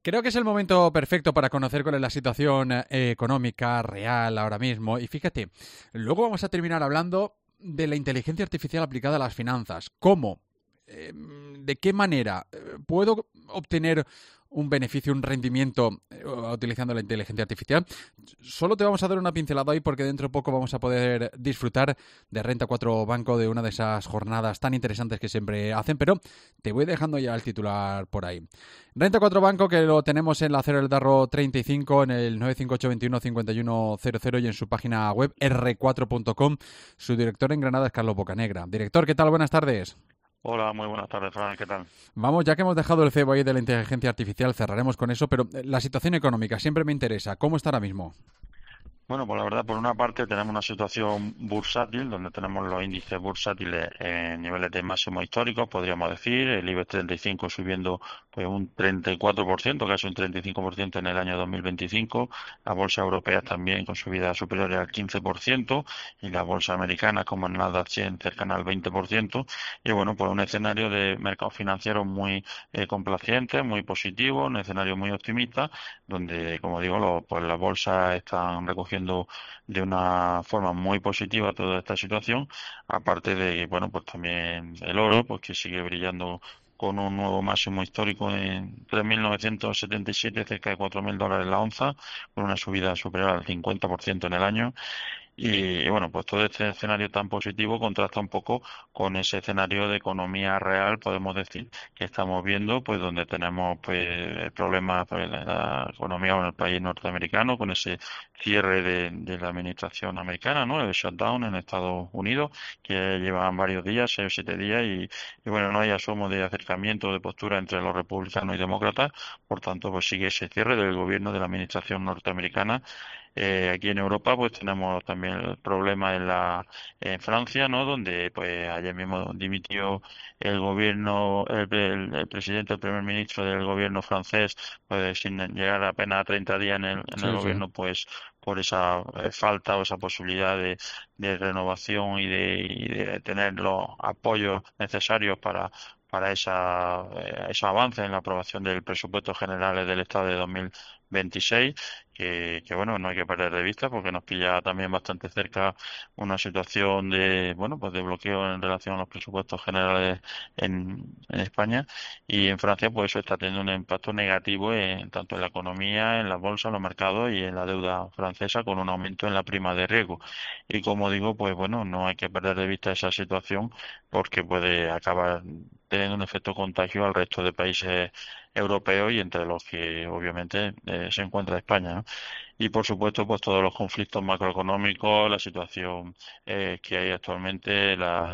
Creo que es el momento perfecto para conocer cuál es la situación económica real ahora mismo. Y fíjate, luego vamos a terminar hablando de la inteligencia artificial aplicada a las finanzas. ¿Cómo? ¿De qué manera puedo obtener un beneficio, un rendimiento utilizando la inteligencia artificial? Solo te vamos a dar una pincelada hoy porque dentro de poco vamos a poder disfrutar de Renta 4 Banco, de una de esas jornadas tan interesantes que siempre hacen, pero te voy dejando ya el titular por ahí. Renta 4 Banco, que lo tenemos en la Acera del Darro 35, en el 958215100 y en su página web r4.com. Su director en Granada es Carlos Bocanegra. Director, ¿qué tal? Buenas tardes. Hola, muy buenas tardes, Fran, ¿qué tal? Vamos, ya que hemos dejado el cebo ahí de la inteligencia artificial, cerraremos con eso, pero la situación económica siempre me interesa. ¿Cómo está ahora mismo? Bueno, pues la verdad, por una parte tenemos una situación bursátil, donde tenemos los índices bursátiles en niveles de máximo históricos, podríamos decir, el IBEX 35 subiendo pues un 34%, casi un 35% en el año 2025, las bolsas europeas también con subidas superiores al 15%, y las bolsas americanas como el Nasdaq 100 cercana al 20%, y bueno, pues un escenario de mercados financieros muy complaciente, muy positivo, un escenario muy optimista, donde, como digo, pues las bolsas están recogiendo de una forma muy positiva toda esta situación, aparte de, bueno, pues también el oro, pues que sigue brillando con un nuevo máximo histórico en 3.977, cerca de $4.000 la onza, con una subida superior al 50% en el año. Y bueno, pues todo este escenario tan positivo contrasta un poco con ese escenario de economía real, podemos decir, que estamos viendo, pues donde tenemos pues problemas pues, en la economía en el país norteamericano, con ese cierre de la administración americana, ¿no? El shutdown en Estados Unidos, que llevan varios días, 6 o 7 días, y bueno, no hay asomo de acercamiento de postura entre los republicanos y demócratas, por tanto, pues sigue ese cierre del gobierno de la administración norteamericana. Aquí en Europa pues tenemos también el problema en Francia, ¿no? Donde pues ayer mismo dimitió el gobierno, el presidente, el primer ministro del gobierno francés, pues sin llegar apenas a 30 días en el Sí, sí. gobierno, pues por esa falta o esa posibilidad de renovación y de tener los apoyos necesarios para ese avance en la aprobación del presupuesto general del Estado de 2026, que bueno, no hay que perder de vista porque nos pilla también bastante cerca una situación de, bueno, pues de bloqueo en relación a los presupuestos generales en España, y en Francia pues eso está teniendo un impacto negativo en tanto en la economía, en las bolsas, en los mercados y en la deuda francesa, con un aumento en la prima de riesgo. Y como digo, pues bueno, no hay que perder de vista esa situación porque puede acabar teniendo un efecto contagio al resto de países europeos, y entre los que obviamente se encuentra España, ¿no? Y por supuesto, pues todos los conflictos macroeconómicos, la situación que hay actualmente,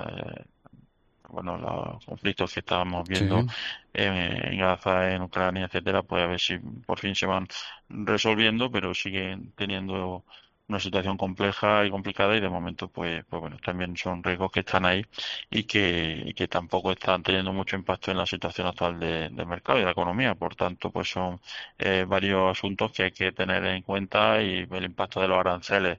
bueno, los conflictos que estábamos Sí. viendo en Gaza, en Ucrania, etcétera, pues a ver si por fin se van resolviendo, pero siguen teniendo una situación compleja y complicada, y de momento pues bueno, también son riesgos que están ahí y que tampoco están teniendo mucho impacto en la situación actual del mercado y de la economía. Por tanto, pues son varios asuntos que hay que tener en cuenta, y el impacto de los aranceles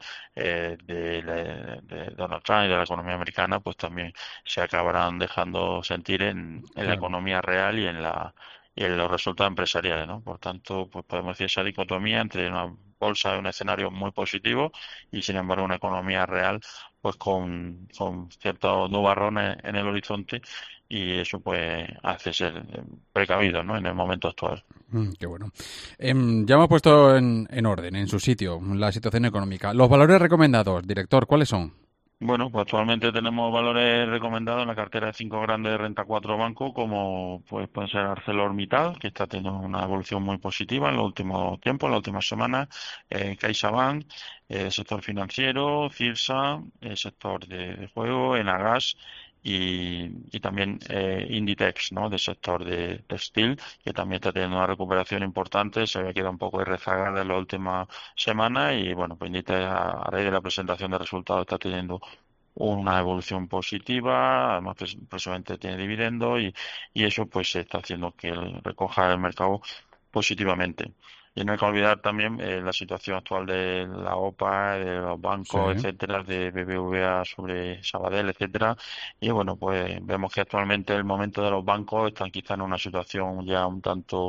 de Donald Trump y de la economía americana, pues también se acabarán dejando sentir en la Claro. economía real y en los resultados empresariales, ¿no? Por tanto, pues podemos decir esa dicotomía entre una bolsa y un escenario muy positivo, y sin embargo una economía real pues con ciertos nubarrones en el horizonte, y eso pues hace ser precavido, ¿no? En el momento actual. Qué bueno. Ya hemos puesto en orden, en su sitio, la situación económica. Los valores recomendados, director, ¿cuáles son? Bueno, pues actualmente tenemos valores recomendados en la cartera de 5 grandes de Renta 4 Banco, como pues pueden ser ArcelorMittal, que está teniendo una evolución muy positiva en los últimos tiempos, en las últimas semanas, CaixaBank, sector financiero, Cirsa, el sector de juego, Enagas, y también Inditex, ¿no? Del sector de textil, que también está teniendo una recuperación importante, se había quedado un poco rezagada en las últimas semanas, y bueno, pues Inditex a raíz de la presentación de resultados está teniendo una evolución positiva, además precisamente tiene dividendos, y eso pues está haciendo que recoja el mercado positivamente. Y no hay que olvidar también la situación actual de la OPA, de los Sí. bancos, etcétera, de BBVA sobre Sabadell, etcétera. Y bueno, pues vemos que actualmente el momento de los bancos están quizá en una situación ya un tanto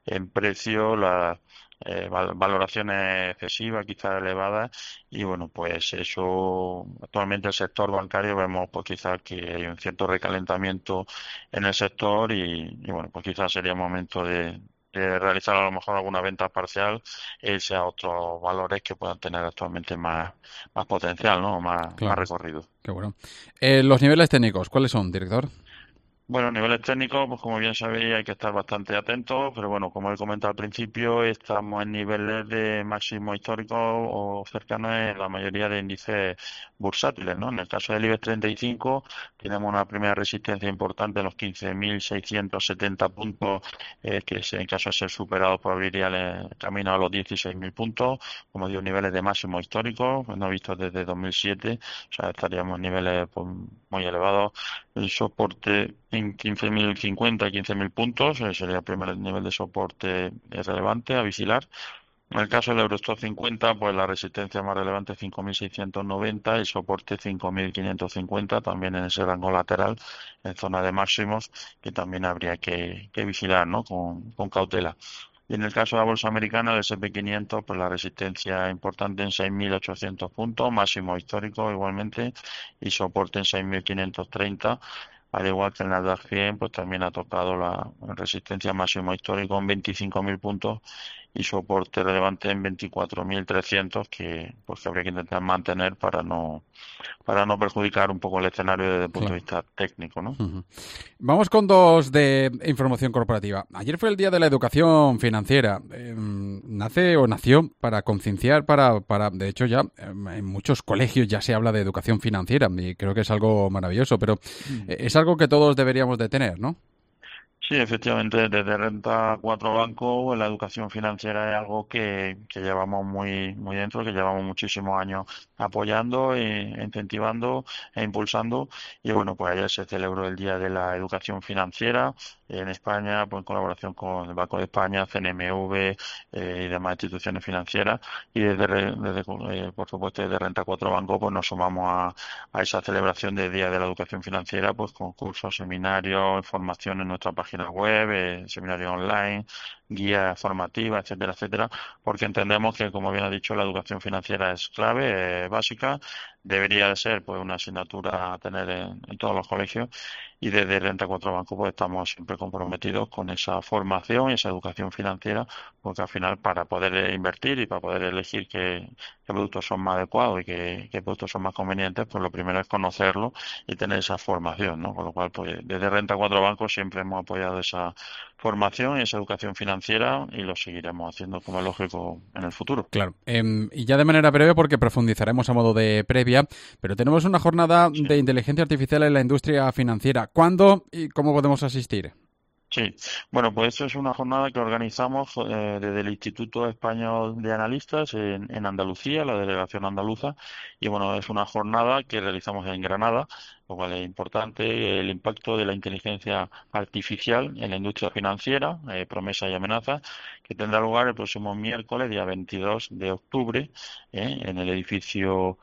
en precio, las valoraciones excesivas, quizás elevadas, y bueno, pues eso, actualmente el sector bancario vemos pues quizás que hay un cierto recalentamiento en el sector y bueno, pues quizás sería momento de realizar a lo mejor alguna venta parcial e irse a otros valores que puedan tener actualmente más potencial, ¿no? Más Claro, recorrido. qué bueno. Los niveles técnicos, ¿cuáles son, director? Bueno, a niveles técnicos, pues como bien sabéis, hay que estar bastante atentos, pero bueno, como he comentado al principio, estamos en niveles de máximo histórico o cercanos en la mayoría de índices bursátiles, ¿no? En el caso del IBEX 35, tenemos una primera resistencia importante en los 15.670 puntos, en caso de ser superado, pues abriría el camino a los 16.000 puntos, como digo, niveles de máximo histórico, pues no vistos desde 2007, o sea, estaríamos en niveles pues, muy elevados. El soporte en 15.050, 15.000 puntos, sería el primer nivel de soporte relevante a vigilar. En el caso del Eurostoxx 50, pues la resistencia más relevante es 5.690 y soporte 5.550, también en ese rango lateral, en zona de máximos, que también habría que vigilar, ¿no? Con cautela. Y en el caso de la bolsa americana, el S&P 500, pues la resistencia importante en 6.800 puntos, máximo histórico igualmente, y soporte en 6.530. Al igual que el Nasdaq 100, pues también ha tocado la resistencia máximo histórico en 25.000 puntos y soporte relevante en 24.300 que pues que habría que intentar mantener para no perjudicar un poco el escenario desde el punto de Claro. vista técnico, ¿no? Ujú. Vamos con dos de información corporativa. Ayer fue el Día de la Educación Financiera. Nace o nació para concienciar, de hecho ya en muchos colegios ya se habla de educación financiera y creo que es algo maravilloso, pero es algo que todos deberíamos de tener, ¿no? Sí, efectivamente, desde Renta 4 Banco, la educación financiera es algo que llevamos muy dentro, que llevamos muchísimos años apoyando, incentivando e impulsando. Y bueno, pues ayer se celebró el Día de la Educación Financiera en España, pues en colaboración con el Banco de España, CNMV y demás instituciones financieras. Y por supuesto, desde Renta 4 Banco, pues nos sumamos a esa celebración del Día de la Educación Financiera, pues con cursos, seminarios, información en nuestra página web, seminarios online, guías formativas, etcétera, etcétera, porque entendemos que, como bien ha dicho, la educación financiera es clave, básica, debería de ser pues una asignatura a tener en todos los colegios y desde Renta 4 Banco pues estamos siempre comprometidos con esa formación y esa educación financiera, porque al final para poder invertir y para poder elegir qué productos son más adecuados y qué productos son más convenientes, pues lo primero es conocerlo y tener esa formación, ¿no? Con lo cual, pues desde Renta 4 Banco siempre hemos apoyado esa formación y esa educación financiera y lo seguiremos haciendo como es lógico en el futuro. Claro. Y ya de manera breve, porque profundizaremos a modo de previa, pero tenemos una jornada Sí. de inteligencia artificial en la industria financiera. ¿Cuándo y cómo podemos asistir? Sí, bueno, pues eso es una jornada que organizamos desde el Instituto Español de Analistas en Andalucía, la delegación andaluza, y bueno, es una jornada que realizamos en Granada, lo cual es importante, el impacto de la inteligencia artificial en la industria financiera, promesa y amenaza, que tendrá lugar el próximo miércoles, día 22 de octubre, en el edificio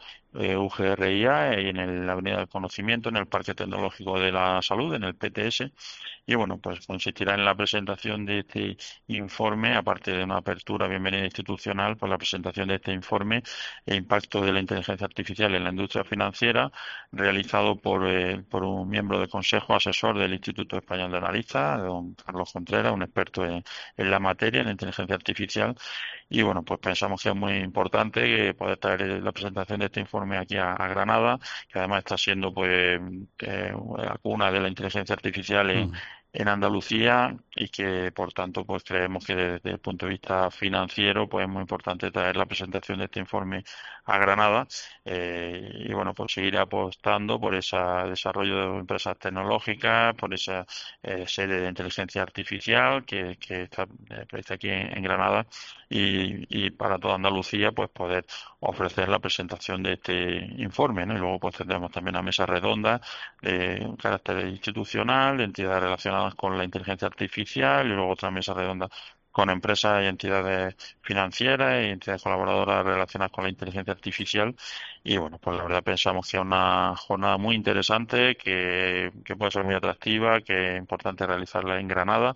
UGRIA y en la Avenida del Conocimiento, en el Parque Tecnológico de la Salud, en el PTS. Y bueno, pues consistirá en la presentación de este informe, aparte de una apertura bienvenida institucional, pues la presentación de este informe e impacto de la inteligencia artificial en la industria financiera, realizado por un miembro del Consejo Asesor del Instituto Español de Analistas, don Carlos Contreras, un experto en la materia, en la inteligencia artificial. Y bueno, pues pensamos que es muy importante poder traer la presentación de este informe aquí a Granada, que además está siendo pues la cuna de la inteligencia artificial Mm. en Andalucía y que por tanto pues creemos que desde el punto de vista financiero pues es muy importante traer la presentación de este informe a Granada y bueno pues seguir apostando por ese desarrollo de empresas tecnológicas, por esa sede de inteligencia artificial que está prevista aquí en Granada y para toda Andalucía pues poder ofrecer la presentación de este informe, ¿no? Y luego pues tendremos también una mesa redonda de carácter institucional, de entidades relacionadas con la inteligencia artificial y luego otra mesa redonda con empresas y entidades financieras y entidades colaboradoras relacionadas con la inteligencia artificial. Y bueno, pues la verdad pensamos que es una jornada muy interesante, que puede ser muy atractiva, que es importante realizarla en Granada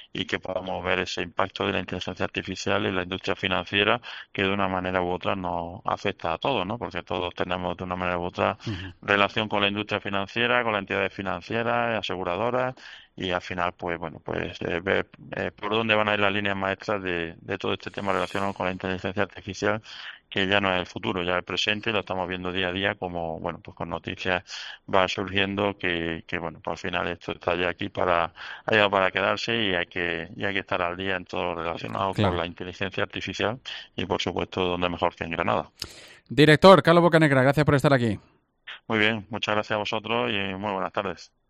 y que podamos ver ese impacto de la inteligencia artificial en la industria financiera, que de una manera u otra nos afecta a todos, ¿no? Porque todos tenemos de una manera u otra Ujú. relación con la industria financiera, con las entidades financieras, aseguradoras, y al final, pues bueno, pues ver por dónde van a ir las líneas maestras de todo este tema relacionado con la inteligencia artificial, que ya no es el futuro, ya es el presente, y lo estamos viendo día a día, como bueno, pues con noticias va surgiendo que bueno, pues al final esto está ya aquí ha llegado para quedarse, y hay que estar al día en todo lo relacionado con Claro. la inteligencia artificial, y por supuesto, donde mejor que en Granada. Director, Carlos Bocanegra, gracias por estar aquí. Muy bien, muchas gracias a vosotros y muy buenas tardes.